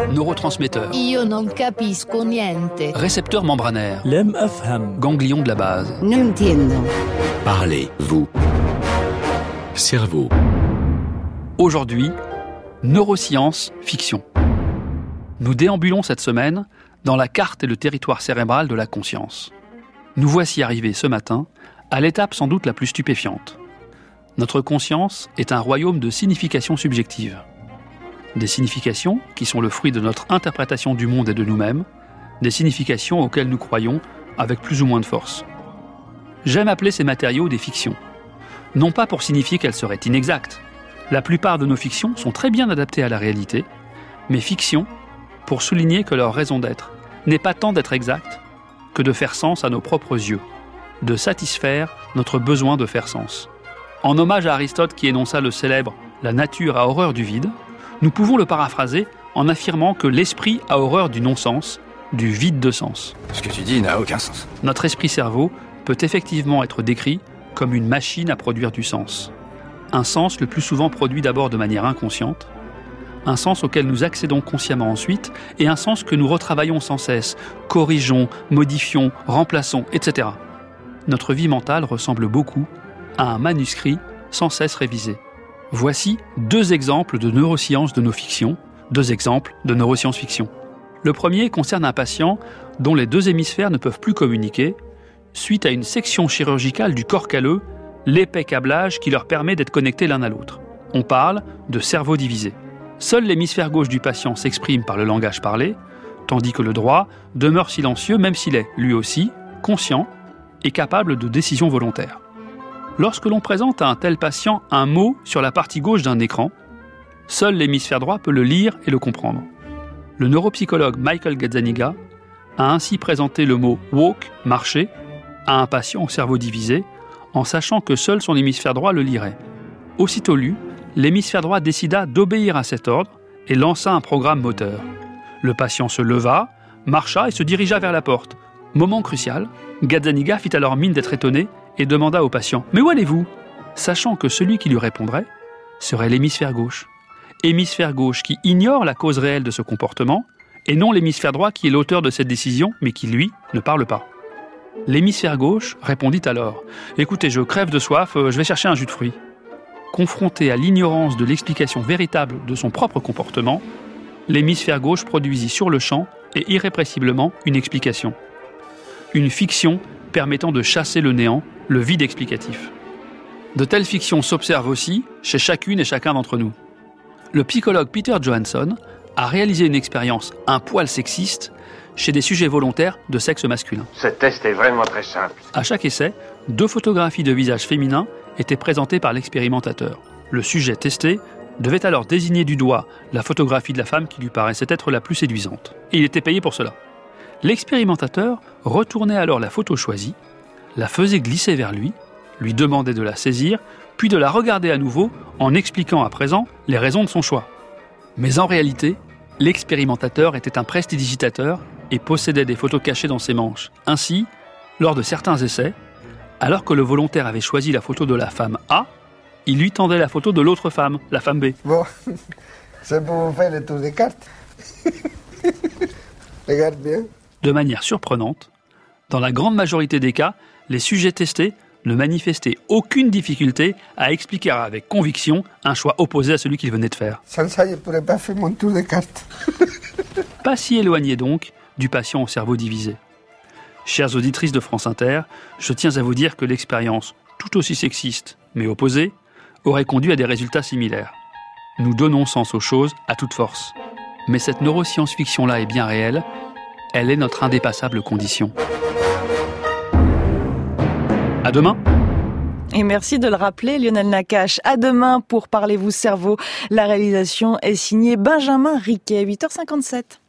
Neurotransmetteurs. Io non capisco niente. Récepteurs membranaires. لم أفهم. Ganglions de la base. Non entiendo. Parlez, vous. Cerveau. Aujourd'hui, neurosciences, fiction. Nous déambulons cette semaine dans la carte et le territoire cérébral de la conscience. Nous voici arrivés ce matin à l'étape sans doute la plus stupéfiante. Notre conscience est un royaume de significations subjectives. Des significations qui sont le fruit de notre interprétation du monde et de nous-mêmes, des significations auxquelles nous croyons avec plus ou moins de force. J'aime appeler ces matériaux des fictions. Non pas pour signifier qu'elles seraient inexactes. La plupart de nos fictions sont très bien adaptées à la réalité, mais fictions pour souligner que leur raison d'être n'est pas tant d'être exacte que de faire sens à nos propres yeux, de satisfaire notre besoin de faire sens. En hommage à Aristote qui énonça le célèbre « La nature a horreur du vide », nous pouvons le paraphraser en affirmant que l'esprit a horreur du non-sens, du vide de sens. Ce que tu dis n'a aucun sens. Notre esprit-cerveau peut effectivement être décrit comme une machine à produire du sens. Un sens le plus souvent produit d'abord de manière inconsciente, un sens auquel nous accédons consciemment ensuite, et un sens que nous retravaillons sans cesse, corrigeons, modifions, remplaçons, etc. Notre vie mentale ressemble beaucoup à un manuscrit sans cesse révisé. Voici 2 exemples de neurosciences de nos fictions, 2 exemples de neuroscience-fiction. Le premier concerne un patient dont les 2 hémisphères ne peuvent plus communiquer suite à une section chirurgicale du corps calleux, l'épais câblage qui leur permet d'être connectés l'un à l'autre. On parle de cerveau divisé. Seul l'hémisphère gauche du patient s'exprime par le langage parlé, tandis que le droit demeure silencieux même s'il est, lui aussi, conscient et capable de décision volontaire. Lorsque l'on présente à un tel patient un mot sur la partie gauche d'un écran, seul l'hémisphère droit peut le lire et le comprendre. Le neuropsychologue Michael Gazzaniga a ainsi présenté le mot « walk » « marcher » à un patient au cerveau divisé, en sachant que seul son hémisphère droit le lirait. Aussitôt lu, l'hémisphère droit décida d'obéir à cet ordre et lança un programme moteur. Le patient se leva, marcha et se dirigea vers la porte. Moment crucial, Gazzaniga fit alors mine d'être étonné et demanda au patient « Mais où allez-vous ?» sachant que celui qui lui répondrait serait l'hémisphère gauche. Hémisphère gauche qui ignore la cause réelle de ce comportement et non l'hémisphère droit qui est l'auteur de cette décision mais qui, lui, ne parle pas. L'hémisphère gauche répondit alors « Écoutez, je crève de soif, je vais chercher un jus de fruits. » Confronté à l'ignorance de l'explication véritable de son propre comportement, l'hémisphère gauche produisit sur le champ et irrépressiblement une explication. Une fiction permettant de chasser le néant, le vide explicatif. De telles fictions s'observent aussi chez chacune et chacun d'entre nous. Le psychologue Peter Johansson a réalisé une expérience un poil sexiste chez des sujets volontaires de sexe masculin. Ce test est vraiment très simple. À chaque essai, 2 photographies de visages féminins étaient présentées par l'expérimentateur. Le sujet testé devait alors désigner du doigt la photographie de la femme qui lui paraissait être la plus séduisante. Et il était payé pour cela. L'expérimentateur retournait alors la photo choisie, la faisait glisser vers lui demandait de la saisir, puis de la regarder à nouveau en expliquant à présent les raisons de son choix. Mais en réalité, l'expérimentateur était un prestidigitateur et possédait des photos cachées dans ses manches. Ainsi, lors de certains essais, alors que le volontaire avait choisi la photo de la femme A, il lui tendait la photo de l'autre femme, la femme B. Bon, c'est pour vous faire le tour des cartes. Regarde bien. De manière surprenante, dans la grande majorité des cas, les sujets testés ne manifestaient aucune difficulté à expliquer avec conviction un choix opposé à celui qu'ils venaient de faire. Sans ça, je ne pourrais pas faire mon tour des cartes. Pas si éloigné donc du patient au cerveau divisé. Chères auditrices de France Inter, je tiens à vous dire que l'expérience, tout aussi sexiste, mais opposée, aurait conduit à des résultats similaires. Nous donnons sens aux choses à toute force. Mais cette neuroscience-fiction-là est bien réelle, elle est notre indépassable condition. À demain. Et merci de le rappeler, Lionel Nakache. À demain pour Parlez-vous cerveau. La réalisation est signée Benjamin Riquet, 8h57.